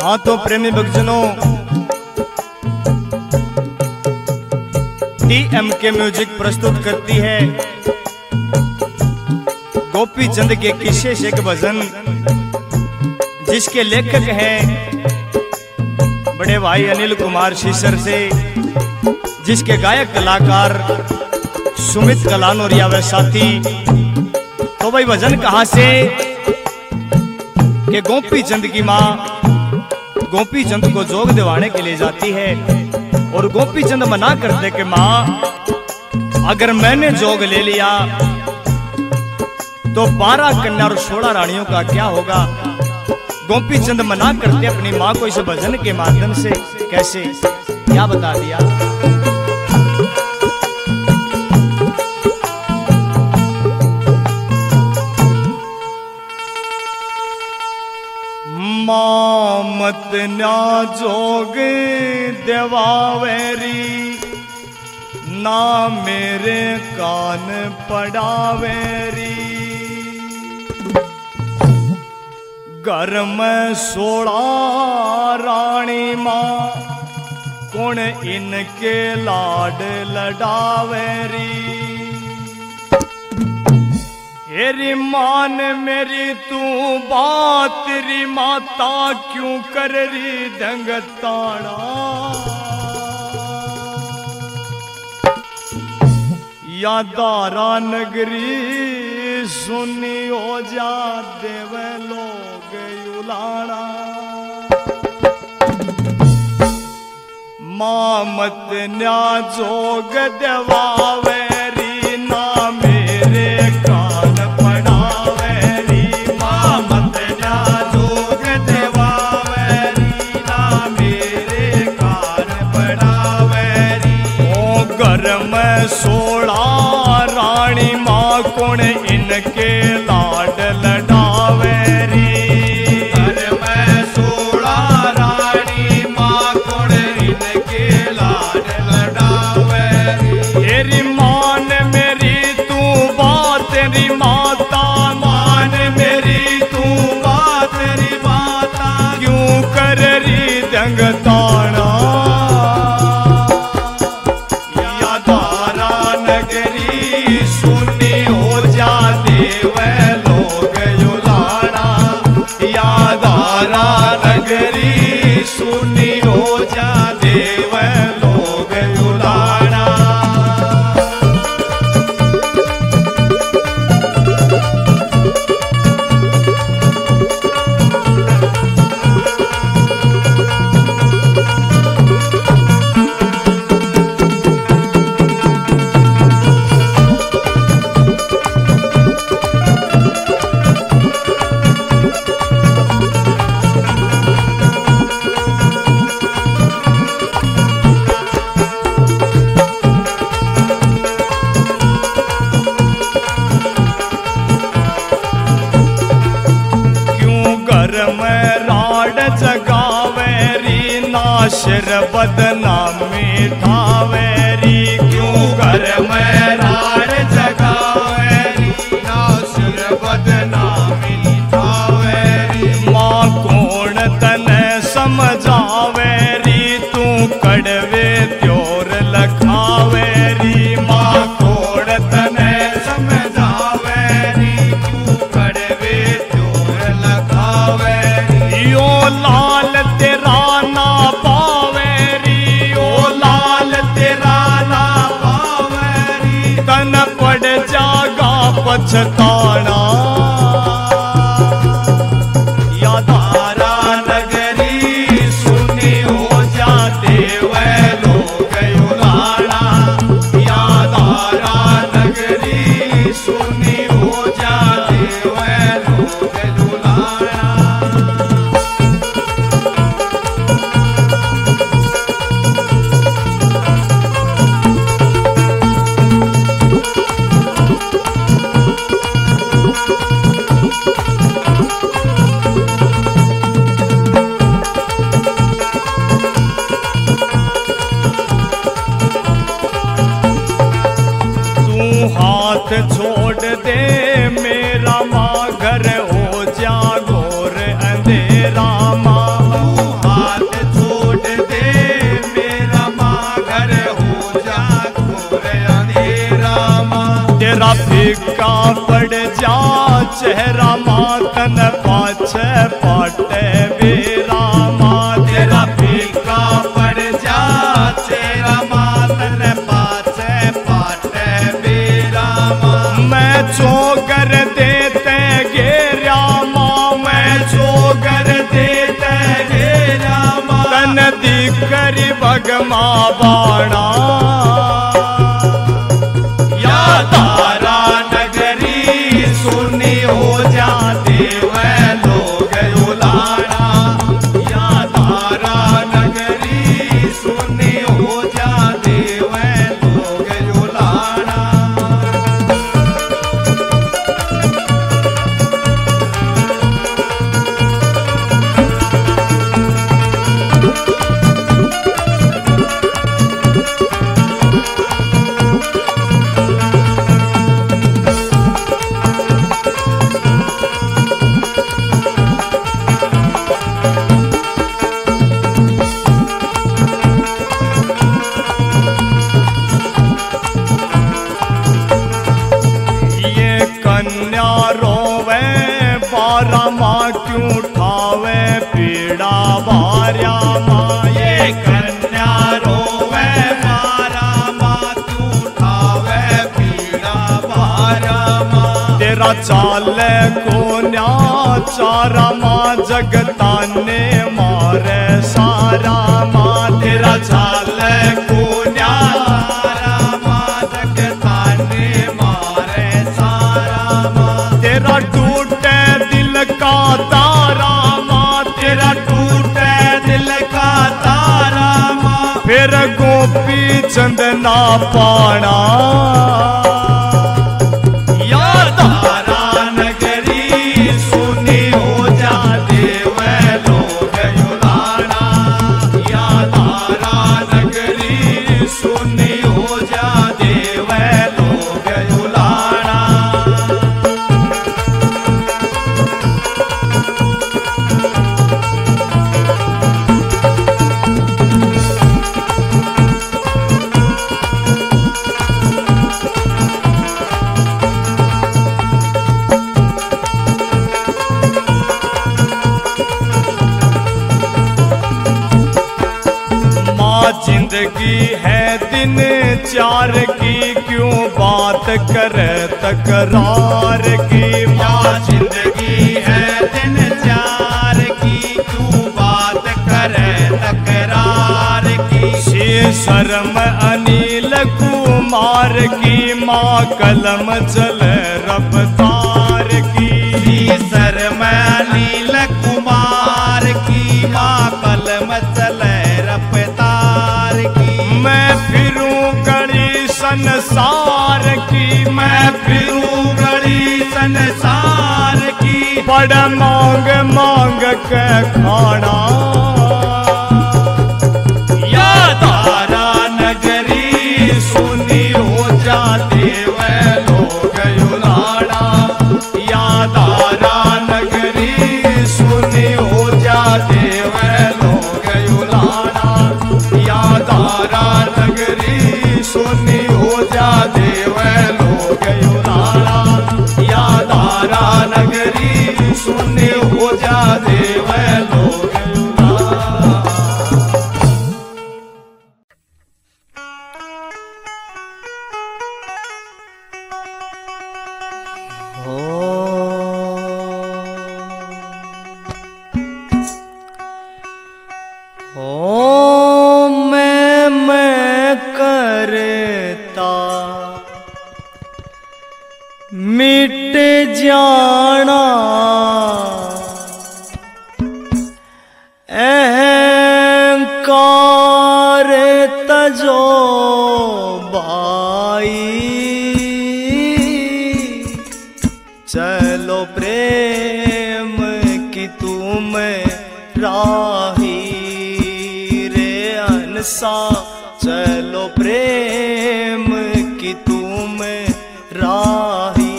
हाँ तो प्रेमी भक्तजनों, TMK म्यूजिक प्रस्तुत करती है गोपी चंद के किस्से से एक भजन, जिसके लेखक हैं बड़े भाई अनिल कुमार शीसर से, जिसके गायक कलाकार सुमित कलानोरिया व साथी। तो भाई भजन कहां से कि गोपी चंद की माँ गोपी चंद को जोग दिवाने के लिए जाती है और गोपी चंद मना करते कि माँ अगर मैंने जोग ले लिया तो 12 कन्या और 16 रानियों का क्या होगा। गोपी चंद मना करते अपनी माँ को इस भजन के माध्यम से। कैसे, क्या बता दिया। माँ मत ना जोग देवावेरी, ना मेरे कान पड़ावेरी। घर में 16 रानी माँ, कौन इनके लाड लडावेरी। हेरी मान मेरी तू बात, तेरी माता क्यों कर रही दंगताड़ा। या दारा नगरी सुनी हो जा देव लोग उलाड़ा। माँ मत न्या जोग देवावेरी, ना मेरे कान पड़ावेरी। माँ मत न्या जोग देवावेरी, ना मेरे कान पड़ावेरी। ओ घर में 16 रानी माँ, कौन इनके लाड लडावेरी। घर में 16 रानी माँ, कौन इनके लाड लडावेरी। तेरी मान मेरी तू बात, तेरी माता मान मेरी तू बात, तेरी माता क्यों कर रही दंगताना। या दारा नगरी सुनी हो जा देव लोग उलाड़ा। या दारा नगरी सुनी हो जा देव लोग उलाड़ा। जगावेरी, नाशर बदनामी ठावेरी। क्यों घर में राड जगावेरी, नाशर बदनामी ठावेरी। माँ कौन तने समझावेरी, तू कड़वे त्योर लखावेरी। माँ कौन तने समझावेरी, तू कड़वे त्योर लखावेरी। यो लाल तेरा ना पावेरी, ओ लाल तेरा ना पावेरी। तन पड़ जागा पछताना। या दारा नगरी सुनी हो जा देव लोग उलाड़ा। या दारा नगरी सुनी हो जा देव लोग उलाड़ा। हाथ छोड़ दे मेरा माँ, घर हो जा घोर अंधेरा। माँ तेरा फीका पड़ जा चेहरा मातन पाछे पाटे बेरा माँ। तेरा फीका पड़ जा चेहरा मातन पाछे पाटे बेरा माँ। मैं चोकर देते घेरा माँ, मैं चोकर देते घेरा माँ। तन दिकरी भगमा बाणा तारा नगरी सुनी हो जाते वह लोग उलाना। या तारा नगरी सुनी हो जाते वह लोग उलाना। क्यों ठावे पीड़ा बार्या माँ। ये कन्या रोवे मारा माँ, क्यों ठावे पीड़ा बार्या माँ। तेरा चाले को न्या चारा माँ, जगताने मारे सारा माँ। तेरा चाले को न्या चारा माँ, जगताने मारे सारा माँ। तेरा टूटे दिल का तारा माँ, तेरा टूटे दिल का तारा माँ। फिर गोपी चंदना पाना। या तारा नगरी सुनी हो जाते वह लोग उलाना। या तारा नगरी सुनी हो जाते वह लोग उलाना। जिंदगी है दिन चार की, क्यों बात करे तकरार की। माँ जिंदगी है दिन चार की, क्यों बात करे तकरार की। शर्म अनिल कुमार की, माँ कलम चले रफ्तार की। शर्म अनिल कुमार की, माँ कलम चले रफ्तार की। मैं फिरूं गली संसार की, मैं फिरूं गली संसार की। बड़ मांग मांग के खाना। या तारा नगरी सुनी हो जाते वह लोग उलाना। या तारा नगरी सुनी हो जाते वह लोग उलाना। या तारा नगरी सुनी हो जाते वह लोग उलाना। या तारा नगरी सुनी हो जाते वह लोग उलाना। मैं करता मिट जाना। अहंकार तजो भाई, चलो प्रेम की तुम राही रे अनसा। चलो प्रेम की तुम राही।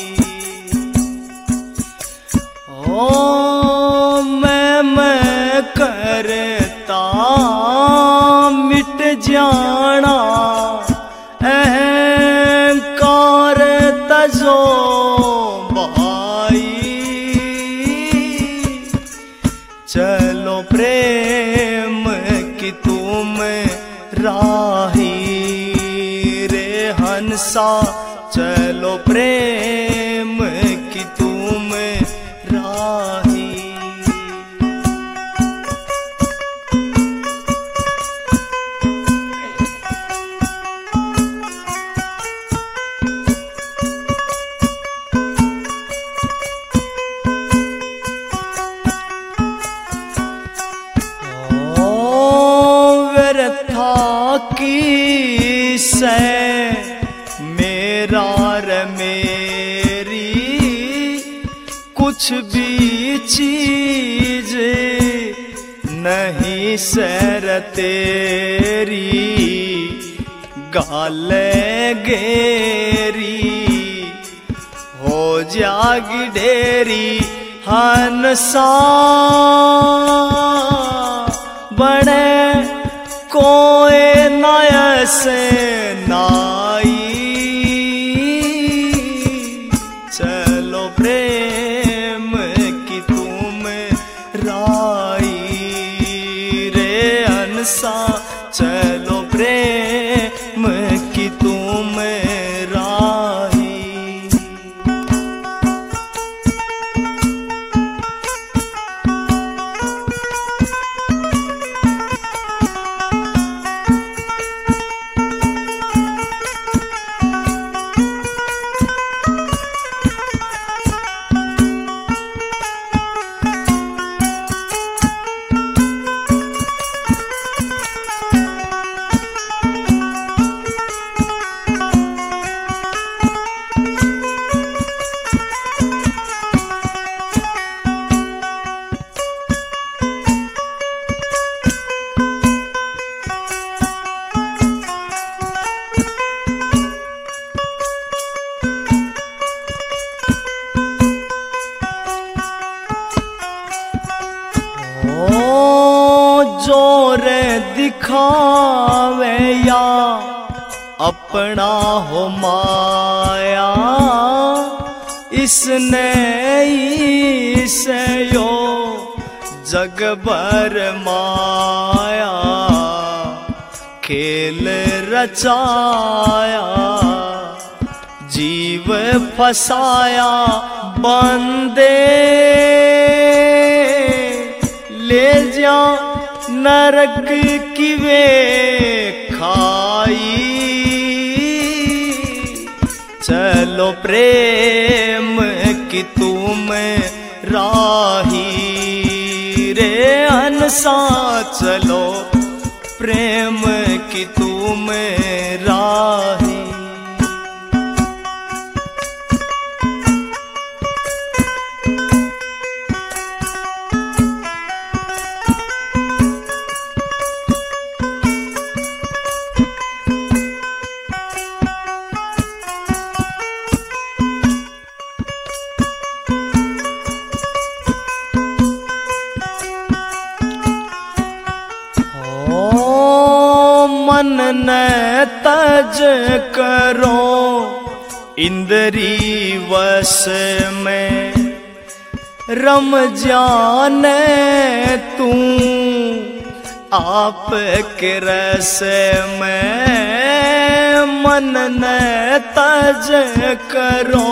ओ मैं करता मिट जाना। अहंकार हंसा चलो प्रेम की तुम राही। की से मेरा रे मेरी कुछ भी चीज नहीं सर तेरी गाले गेरी हो जागी ढेरी हंसा बड़े कोई नयस नाई चलो प्रेम की तुम राई रे हंसा चलो प्रेम की तुम राही। जोर दिखावे या अपना हो माया इसने इसे यो जग भर माया खेल रचाया जीव फसाया बंदे ले जा नरक की वे खाई चलो प्रेम की तुम राही रे हंसा चलो प्रेम की तुम राही। मन न तज करो इंद्री वश में रम जाने तू आप के रस में मन न तज करो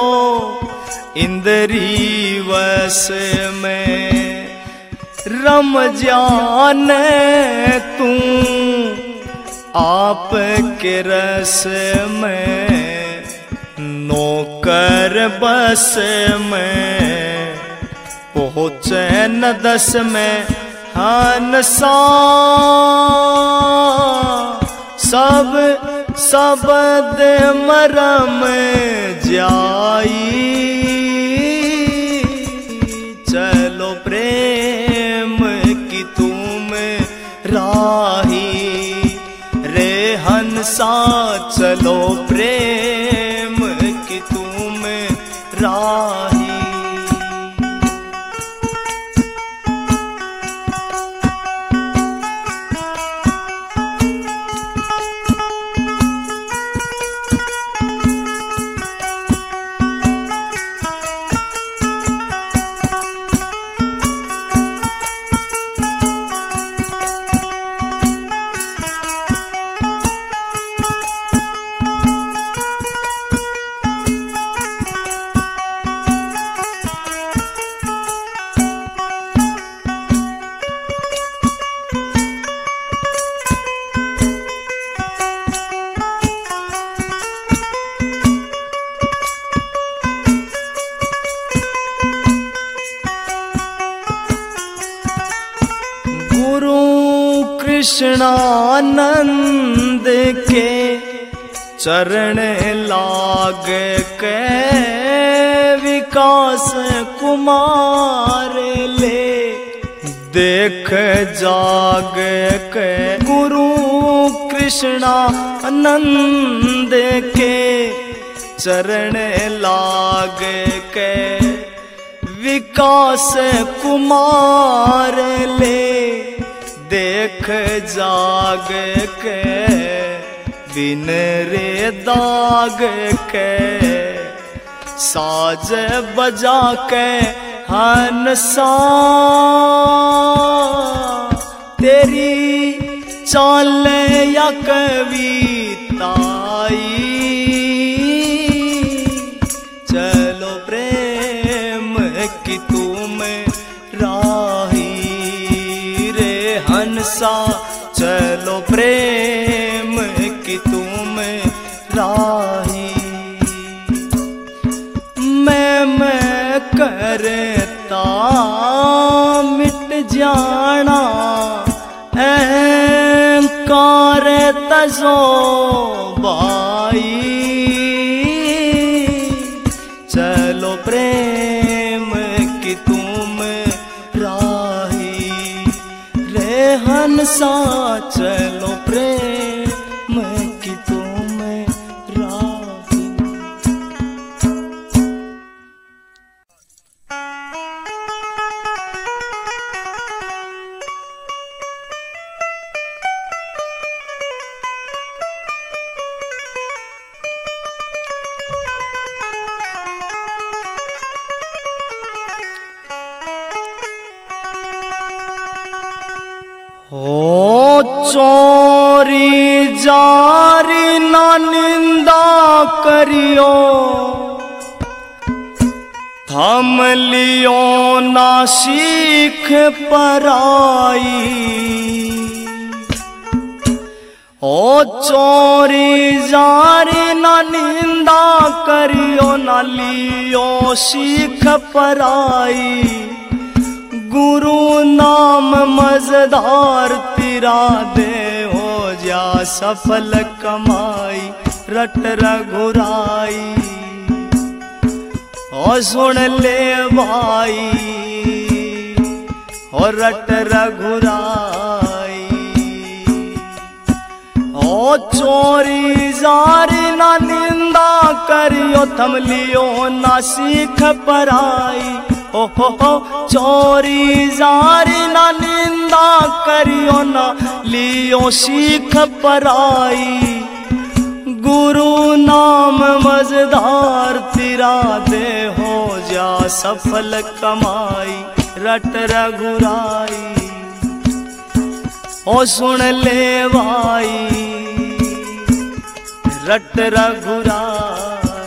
इंद्री वश में रम जाने तू आप के रस में नौकर बस में पहुँचे न दस में हंसा सब शब्द मरम जाई चलो प्रेम की तुम राही रे हंसा चलो प्रेम की तुम राही। कृष्णानंद के चरण लाग के विकास कुमार ले देख जाग के गुरु कृष्णानंद के चरण लाग के विकास कुमार ले देख जाग के बिन रे दाग के साज बजा के हंसा तेरी चाल या कविताई चलो प्रेम की तुम राही रे हंसा चलो प्रेम की तुम राही मैं करता मिट जाना अहंकार तजो बाई चलो प्रेम की तुम राही रे हंसा चलो प्रेम की तुम राही। चोरी जारी ना निंदा करियो थम लियो ना सीख पराई ओ चोरी जारी ना निंदा करियो ना लियो सीख पराई गुरु नाम मजदार तेरा दे हो जा सफल कमाई रट रघुराई ओ सुन ले भाई और रट रघुराई ओ चोरी जारी ना निंदा करियो थम लियो ना सीख पराई ओ हो चोरी जारी ना निंदा करियो ना लियो सीख पराई गुरु नाम मजदार तेरा दे हो जा सफल कमाई रट रघुराई ओ सुन ले भाई रट रघुराई।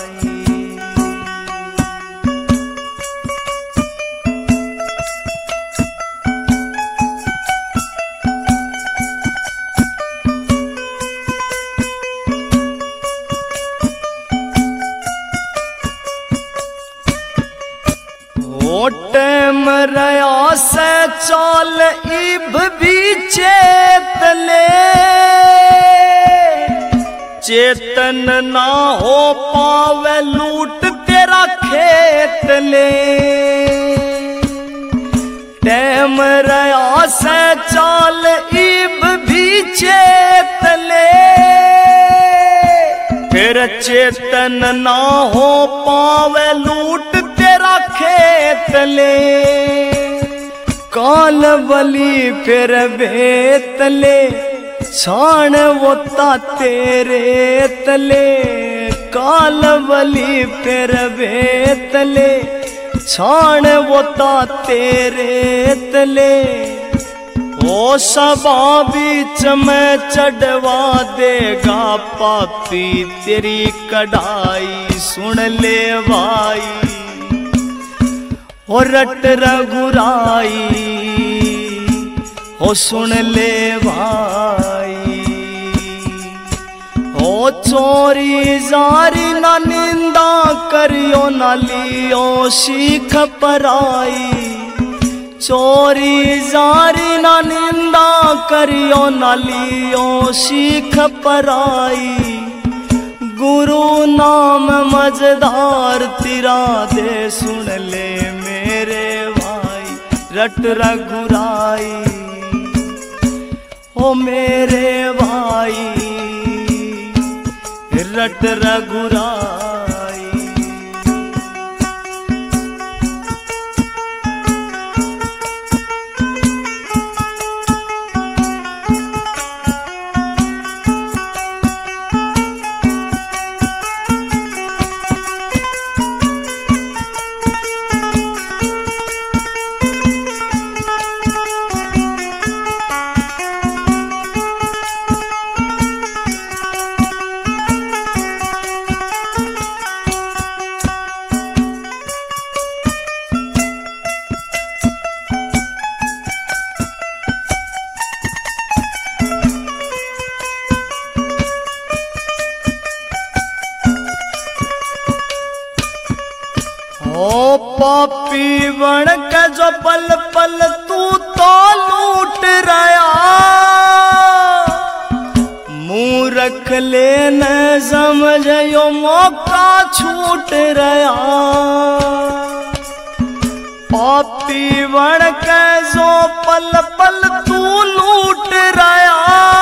टेम रया से चाल इब भी चेत ले चेतन ना हो पावे लूट तेरा खेत ले टेम रया से चाल इब भी चेत ले फिर चेतन ना हो पावे लूट तेरा खेत ले काल बली फिर बेत ले छाण वोता तेरे तले काल बली फिर बेत ले छाण वोता तेरे तले ओ सबा बीच में चढ़वा देगा पापी तेरी कढ़ाई सुन ले भाई ओ रट रघुराई ओ सुन ले भाई ओ चोरी जारी ना निंदा करियो ना लियो सीख पराई चोरी जारी ना निंदा करियो ना लियो सीख पराई। गुरु नाम मजदार तिरा दे सुन ले मेरे भाई रट रघुराई। ओ मेरे भाई रट रघुराई। ओ पापी बन के जो पल पल तू तो लूट रहा। मुंह रख ले न समझो मौका छूट रहा। पापी बन के जो पल पल तू लूट रहा।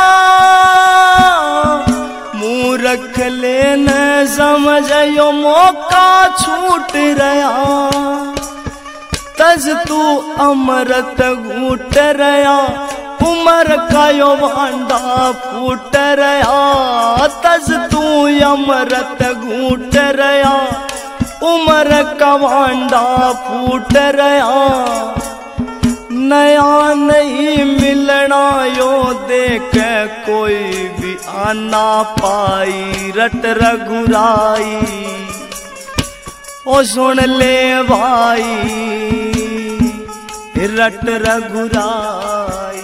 मुंह रख ले न समझो मौका छूट रहा। तज तू अमृत घूट रहा। उमर का यो भांडा फूट रहा। तज तू अमृत घूट रहा। उमर का भांडा फूट रहा। नया नहीं मिलना यो देख कोई भी आना पाई रट रघुराई। ओ सुन ले भाई रट रघुराई।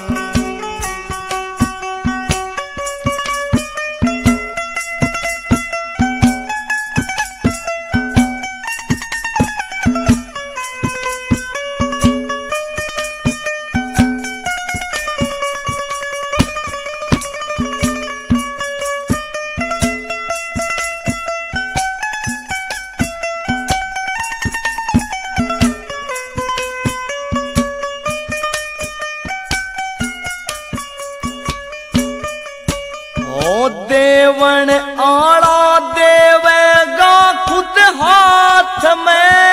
देवण आड़ा देवेगा खुद हाथ में।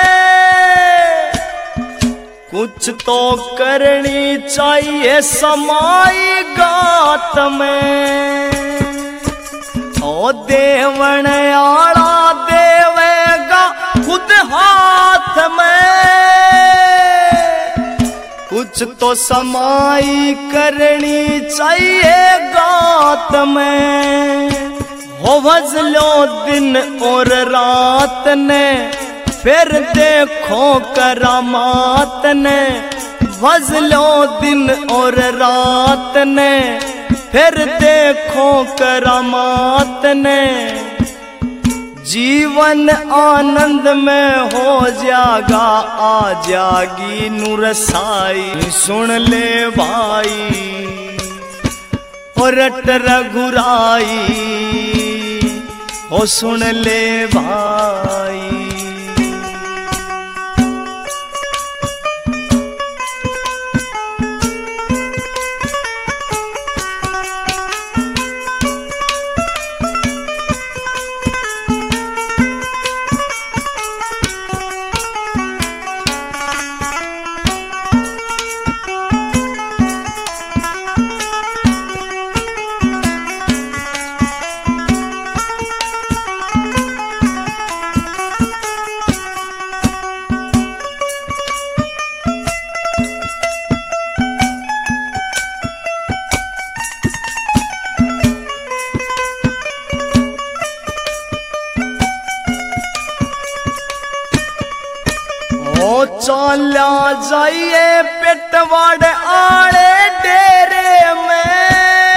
कुछ तो करनी चाहिए समाई गात में। ओ देवण आड़ा देवेगा खुद हाथ में। कुछ तो समाई करनी चाहिए गात में। हो भजलो दिन और रात ने फिर देखो करामात ने। भजलो दिन और रात ने फिर देखो करामात ने। जीवन आनंद में हो जागा आ जागी नूर साई। सुन ले भाई ओ रट रघुराई। ओ सुन ले भाई चला जाइए पेटवाड़ आड़े डेरे में।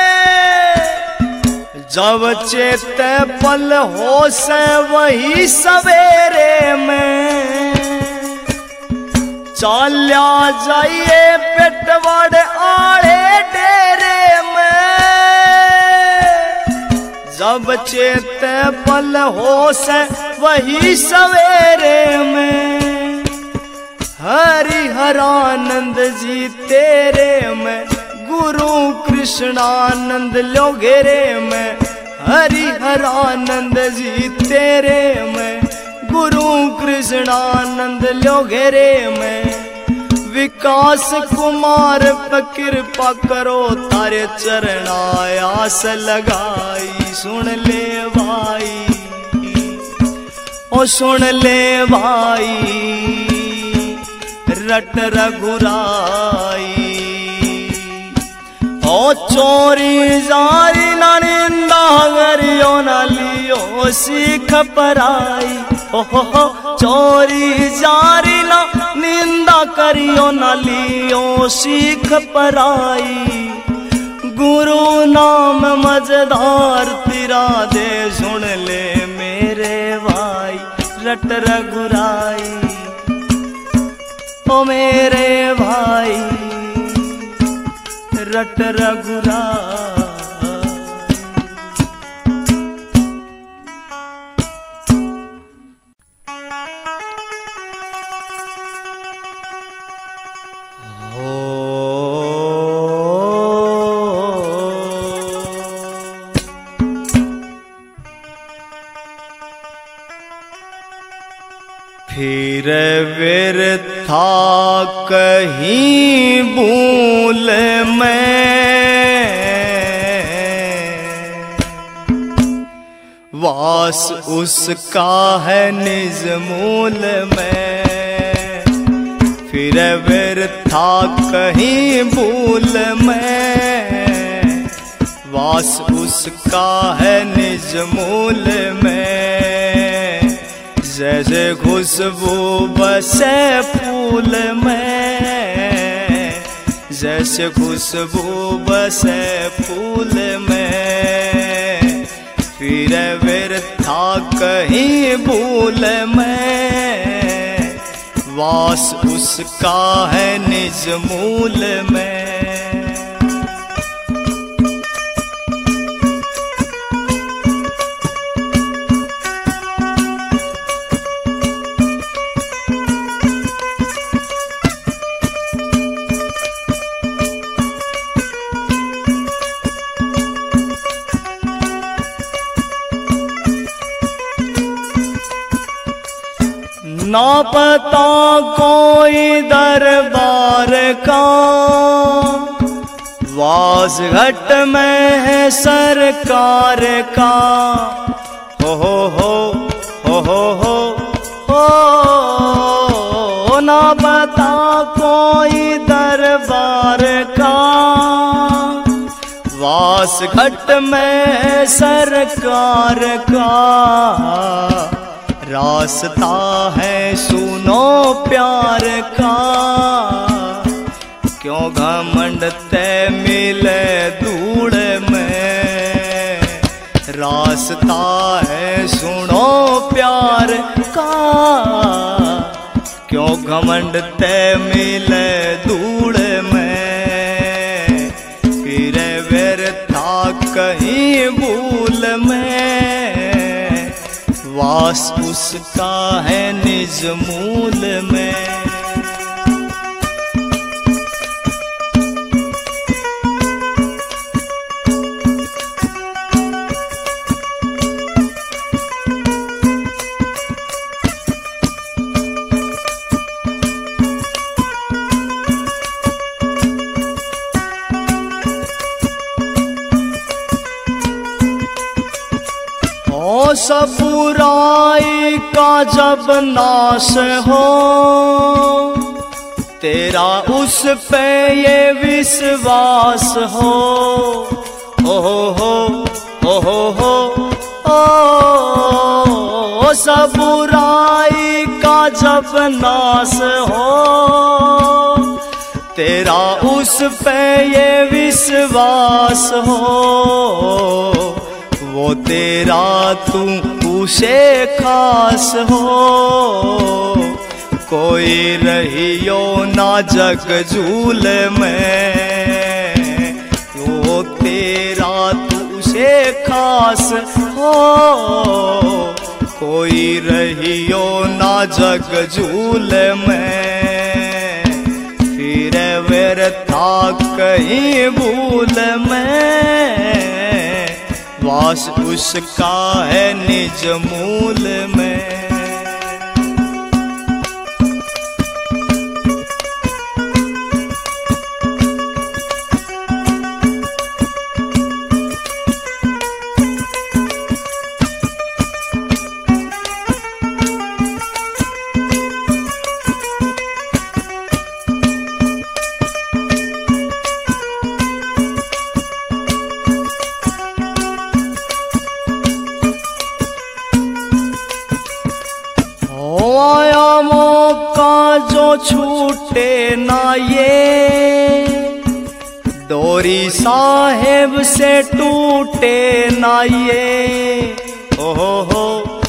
जब चेत पल हो से वही सवेरे में। चाल्या जाइए पेटवाड़ आड़े डेरे में, जब चेत पल हो से वही सवेरे में। हरि हरानंद जी तेरे में, गुरु कृष्णानंद लो घेरे में। हरि हरानंद जी तेरे में, गुरु कृष्णानंद लो घेरे में। विकास कुमार पर कृपा करो, तारे चरणायास लगाई। सुन ले भाई, ओ सुन ले भाई, रट रघुराई। ओ चोरी जारी ना निंदा करियो, ना लियो सीख पराई। हो चोरी जारी ना निंदा करियो, ना लियो सीख पराई। गुरु नाम मजेदार तेरा दे, सुन ले मेरे भाई, रट रघुराई। ओ मेरे भाई, रट रघुराई। फिर व्यर्था कहीं भूल में, वास उसका है निज मूल में। फिर व्यर्था कहीं भूल में, वास उसका है निज मूल में। जैसे खुशबू बसे फूल में, जैसे खुशबू बसे फूल में। फिर व्यर्था कहीं भूल में, वास उसका है निज मूल में। ना पता कोई दरबार का, वास घट में है सरकार का। हो ना पता कोई दरबार का, वास घट में है सरकार का। रास्ता है सुनो प्यार का, क्यों घमंड तय मिले धूड़ में। रास्ता है सुनो प्यार का, क्यों घमंड तय मिले धूड़ में। फिर व्यर्था कहीं भूल में, वास उसका है निज मूल में। सब बुराई का जब नाश हो, तेरा उस पे ये विश्वास हो। सब बुराई का जब नाश हो, तेरा उस पे ये विश्वास हो। वो तेरा तू उसे खास हो, कोई रहियो ना जग झूल में, वो तेरा तुझे खास हो। कोई रहियो ना जग झूल में, फिर व्यर्था कहीं भूल में, वास उसका है निज मूल में। आया मौका जो छूटे ना ये, डोरी साहेब से टूटे ना ये। ओ हो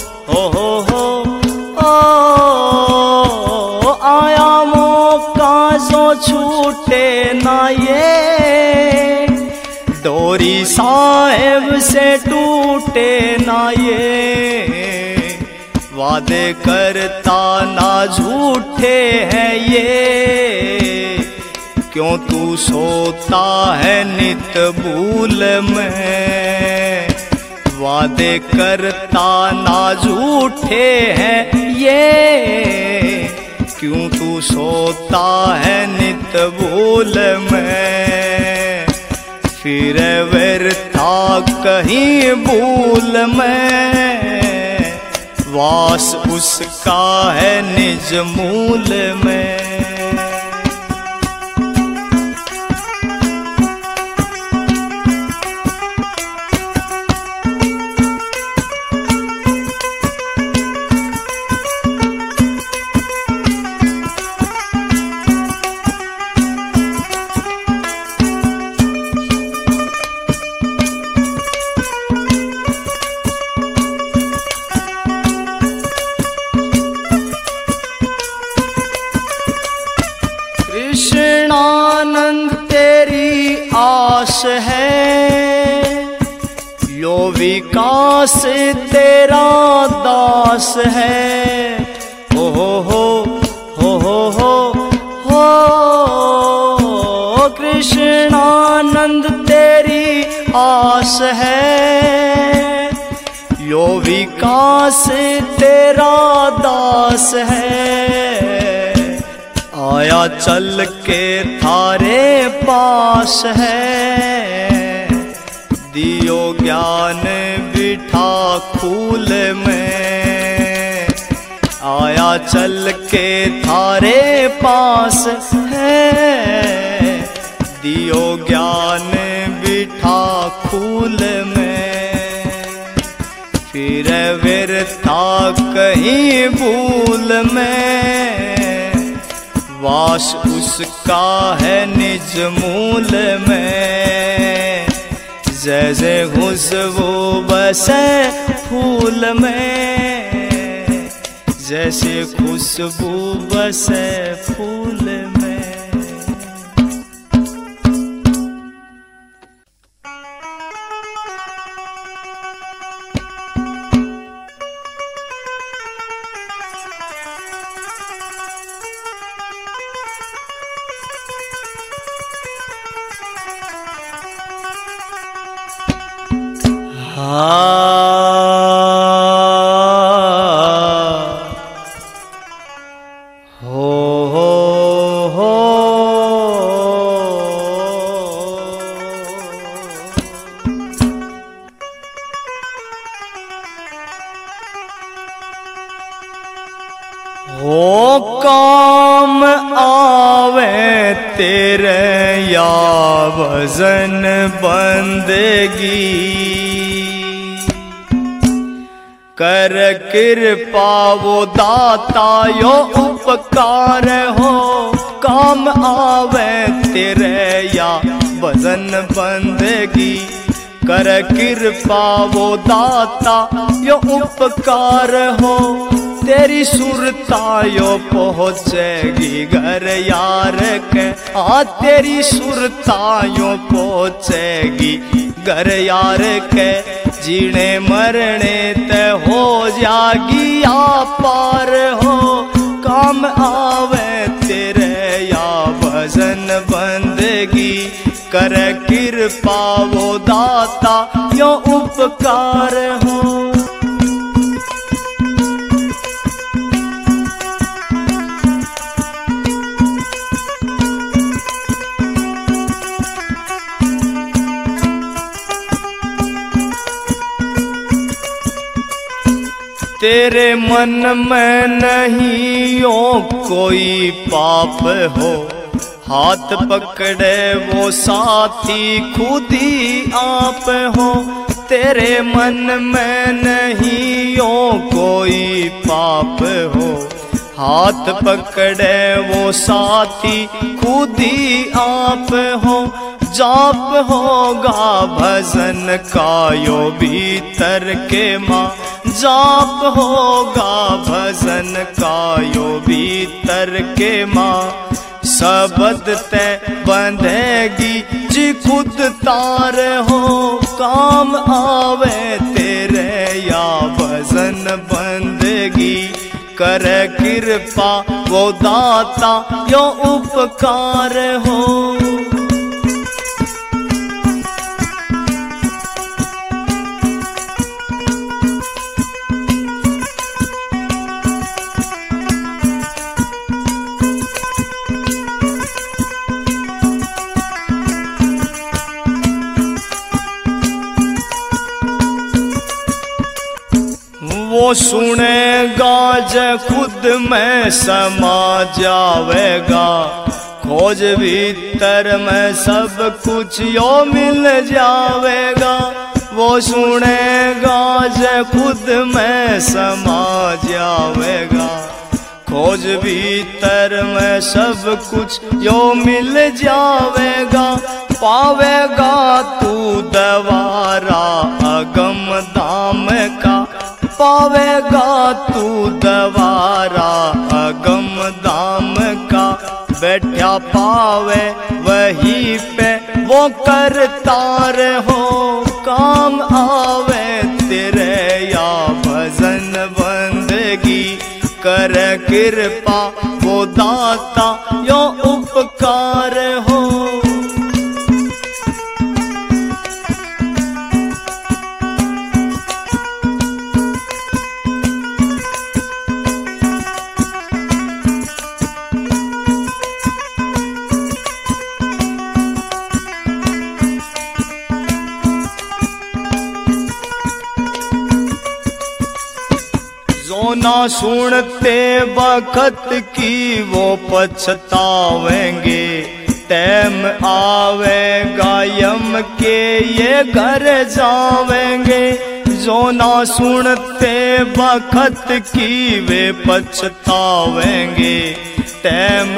आया मौका जो छूटे ना ये, डोरी साहेब से टूटे ना ये। वादे करता ना झूठे हैं ये, क्यों तू सोता है नित भूल में। वादे करता ना झूठे हैं ये, क्यों तू सोता है नित भूल में। फिर व्यर्था कहीं भूल में, वास उसका है निज मूल में। कृष्णानंद तेरी आस है, यो विकास तेरा दास है। हो कृष्णानंद तेरी आस है, यो विकास तेरा दास है। आया चल के थारे पास है, दियो ज्ञान बिठा खूल में। आया चल के थारे पास है, दियो ज्ञान बिठा खूल में। फिर व्यर्था कहीं भूल में, वास उसका है निज मूल में। जैसे खुशबू बसे फूल में, जैसे खुशबू बसे फूल में। हो काम आवे तेरे या वजन बंदगी, कर कृपा वो दाता यो उपकार हो। काम आवे तेरे या वजन बंदगी, कर कृपा वो दाता यो उपकार हो। तेरी सुरतायो पहुँचेगी घर यार के। हाँ तेरी सुरतायो पहुँचेगी घर यार के। जीने मरने ते हो जागी या पार हो, काम आवे तेरे या भजन बंदगी। कर कृपा वो दाता यो उपकार हो। तेरे मन में नहीं यो कोई पाप हो, हाथ पकड़े वो साथी खुद ही आप हो। तेरे मन में नहीं यो कोई पाप हो, हाथ पकड़े वो साथी खुद ही आप हो। जाप होगा भजन का यो भीतर के माँ, जाप होगा भजन का यो भीतर के माँ। शब्द ते बंधेगी जी खुद तार हो, काम आवे तेरे या भजन बंदगी। कर कृपा वो दाता यो उपकार हो। वो सुनेगा ज खुद में समा जावेगा, खोज भीतर में सब कुछ यो मिल जावेगा। वो सुनेगा ज खुद में समा जावेगा, खोज भीतर में सब कुछ यो मिल जावेगा। पावेगा तू दवारा अगम धाम का, पावेगा तू दवारा अगम धाम का। बैठा पावे वहीं पे वो करतार हो, काम आवे तेरे या भजन बंदगी। कर कृपा वो दाता यो उपकार हो। जो ना सुनते वक्त की वो पछतावेंगे, टाइम आवेगा यम के ये घर जावेंगे। जो ना सुनते वक्त की वे पछतावेंगे, टाइम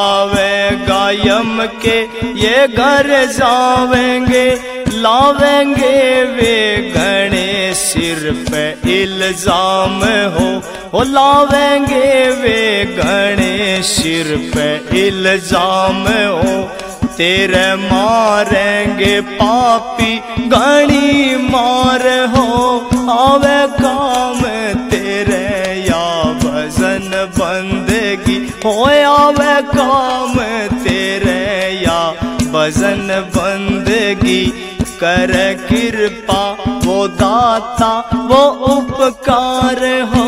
आवेगा यम के ये घर जावेंगे। लावेंगे वे घने सिर पे इल्जाम हो, लावेंगे वे घने सिर पे इल्जाम हो। तेरे मारेंगे पापी घनी मार हो, आवे काम तेरे या भजन बंदगी हो। आवे काम तेरे या भजन बंदगी। कर कृपा वो दाता वो उपकार हो।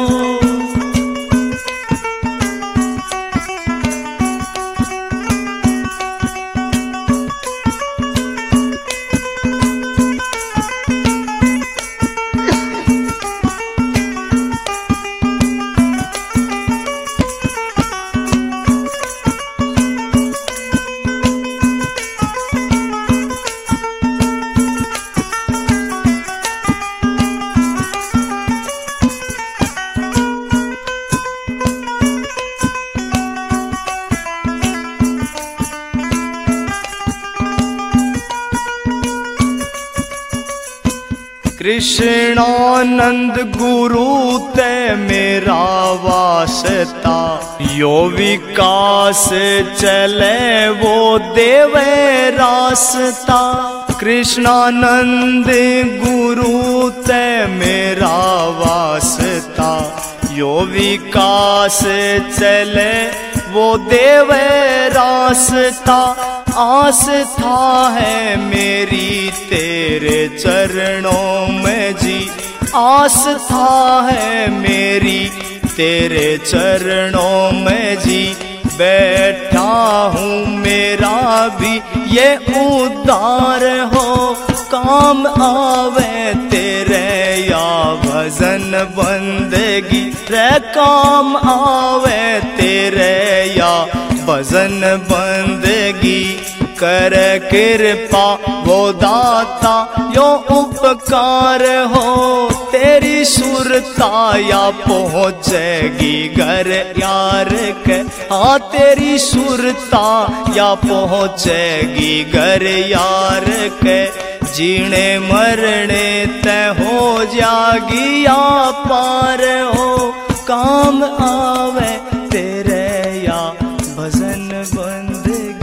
कृष्णानंद गुरु ते मेरा वास्ता। यो विकास चले वो देवे रास्ता, कृष्णानंद गुरु ते मेरा वास्ता। यो विकास चले वो देवे रास्ता, आस्था है मेरी तेरे चरणों में जी, आस्था है मेरी तेरे चरणों में जी। बैठा हूँ मेरा भी ये उद्धार हो, काम आवे तेरे या भजन बंदगी रे, काम आवे तेरे या भजन बंदगी। कर कृपा वो दाता यो उपकार हो, तेरी सुरता या पहुँचेगी घर यार के। हाँ तेरी सुरता या पहुँचेगी घर यार के। जीने मरने तय हो जागी या पार हो, काम आवे तेरे या भजन बंदगी।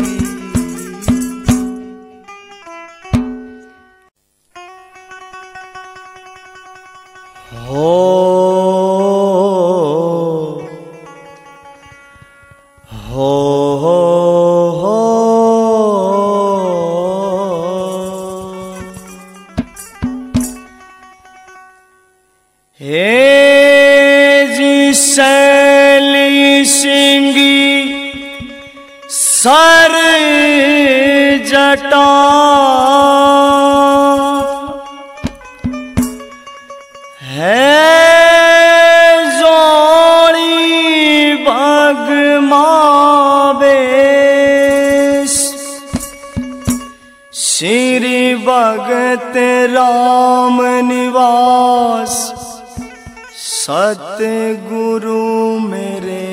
हो सैली सिंगी सर जटा, है जोड़ी बग मावेश, श्री भगत राम निवास, सतगुरु मेरे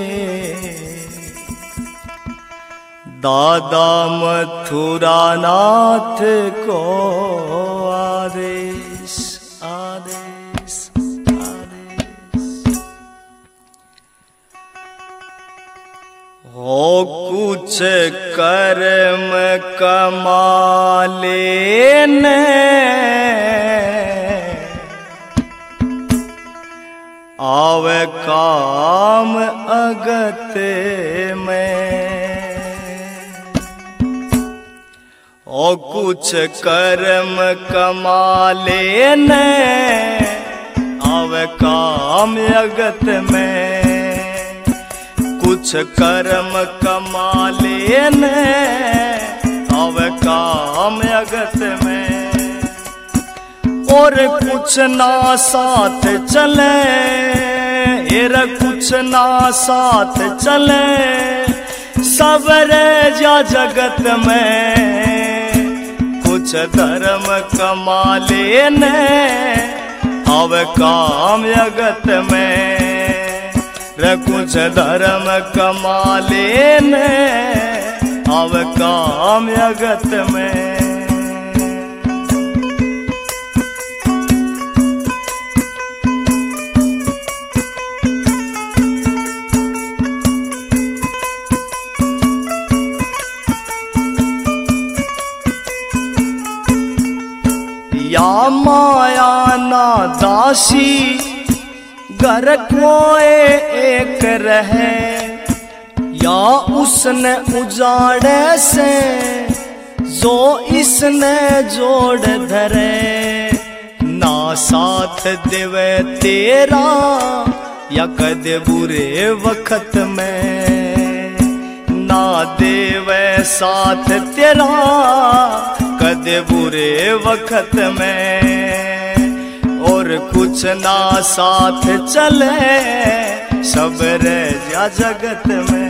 दादा मथुरा नाथ को आदेश आदेश आदेश। हो कुछ कर्म कमाले ने, आवे काम अगत में। ओ कुछ कर्म कमा लेने, आवे काम अगत में। कुछ कर्म कमा लेने, आवे काम अगत में। और कुछ ना साथ चले, एर कुछ ना साथ चले, सब रह जा जगत में। कुछ धर्म कमा लेने, अब काम जगत में। रे कुछ धर्म कमा लेने, अब काम जगत में। या माया ना दासी, घर कोए एक रहे। या उसने उजाड़े से, जो इसने जोड़ धरे। ना साथ देवे तेरा, या कदे बुरे वक्त में। ना देवे साथ तेरा, कदे बुरे वक्त में। और कुछ ना साथ चले, सब रह जा जगत में।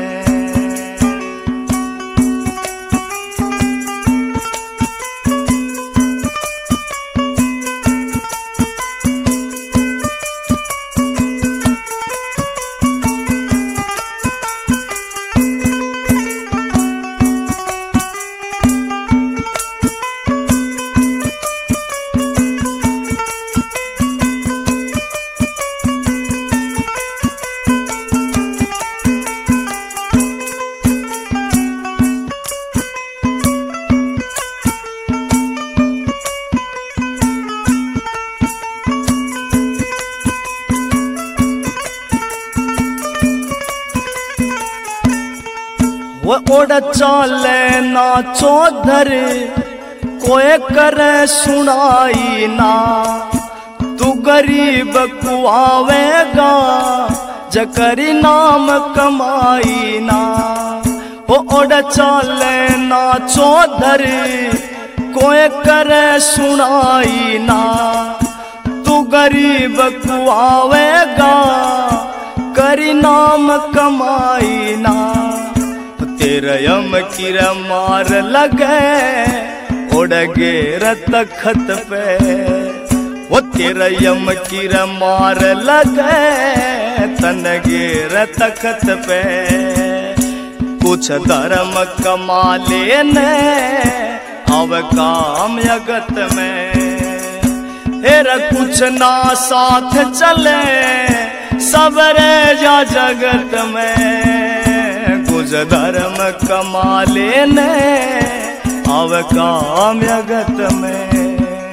वो उड़ चाले ना चौधर कोई करे सुनाई ना, तू गरीब को आवेगा जकरी नाम कमाई ना। वो उड़ चाले ना चौधर कोई करे सुनाई ना, तू गरीब को आवेगा करी नाम कमाई ना। तेरा यम कीरा मार लगे उड़ गेर तखत पे, वो तेरा यम कीरा मार लगे तन गेर तखत पे। कुछ धर्म कमा लेने अब काम जगत में, हेरा कुछ ना साथ चले सबरे जा जगत में। कुछ धर्म कमा लेने अब काम जगत में।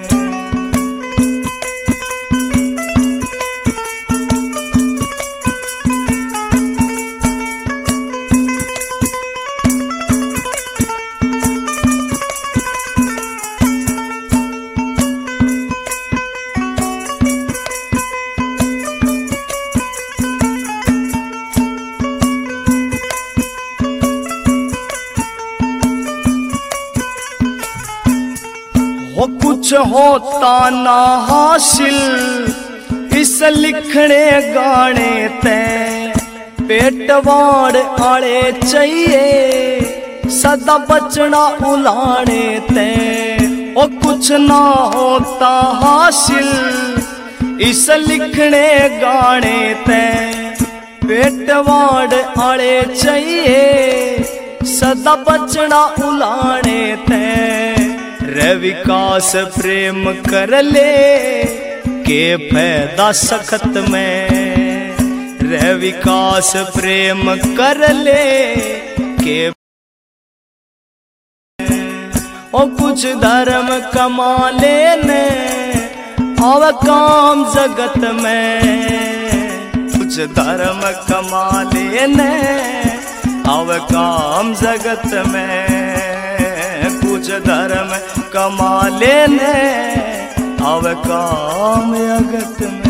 वो कुछ होता ना हासिल इस लिखने गाने ते, पेट वाड़ आड़े चाहिए सदा बचना उलाने ते। वो कुछ ना होता हासिल इस लिखने गाने ते, पेट वाड़ आड़े चाहिए सदा बचना उलाने ते। रे विकास प्रेम कर ले के फायदा सखत में, रे विकास प्रेम कर ले के। ओ कुछ धर्म कमा लेने अब काम जगत में, कुछ धर्म कमा लेने अब काम जगत में। कुछ धर्म कमा लेने अब काम जगत में।